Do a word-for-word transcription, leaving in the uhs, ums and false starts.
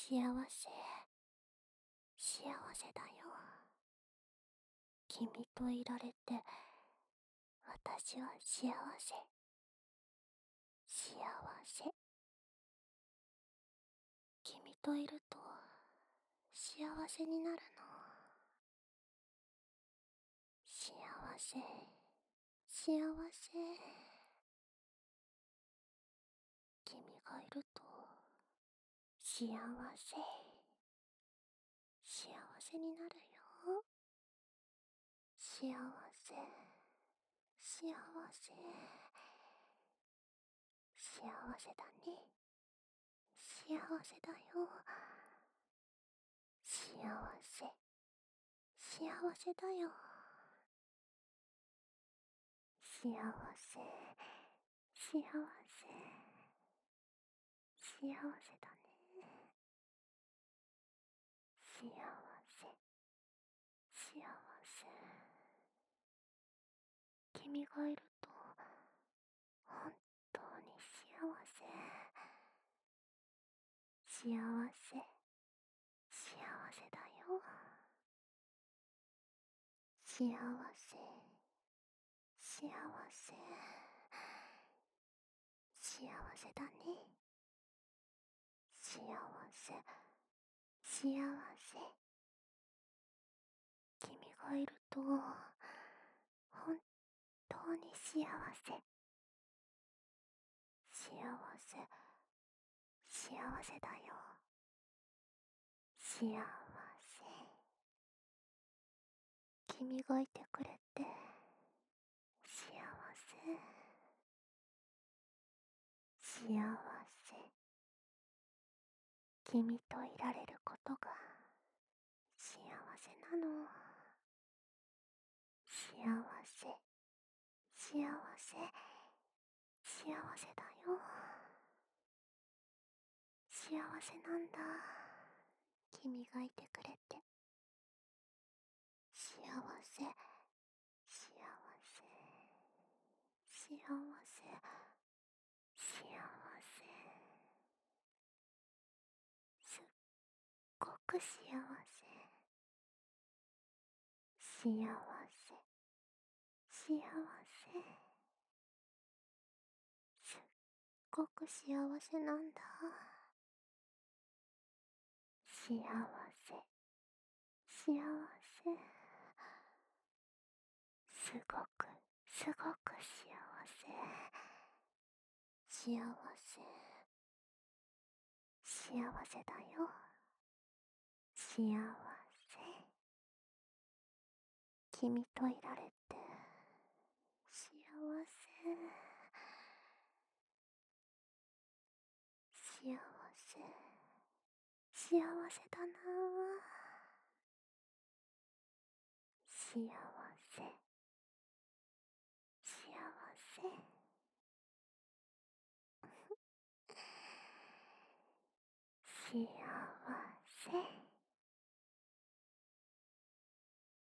幸せ、幸せだよ。君といられて、私は幸せ。幸せ。君といると、幸せになるの。幸せ、幸せ。君がいると、幸せ。幸せになるよ。幸せ、幸せ。幸せだね。幸せだよ。幸せ、幸せだよ。幸せ、幸せ。幸せだね。幸せ、幸せ。君がいると、本当に幸せ。幸せ、幸せだよ。幸せ、幸せ。幸せだね。幸せ、幸せ。君がいると、本当に幸せ。幸せ、幸せだよ。幸せ。君がいてくれて、幸せ。幸せ。君といられることが、幸せなの。幸せ、幸せ、幸せだよ。幸せなんだ。君がいてくれて。幸せ、幸せ、幸せ、幸せ。すっごく幸せ。幸せ、幸せ。すっごく幸せなんだ。幸せ、幸せ。すごく、すごく幸せ。幸せ、幸せだよ。幸せ。君といられて、幸せ。幸せ、幸せだな。幸せ、幸せ。幸せ。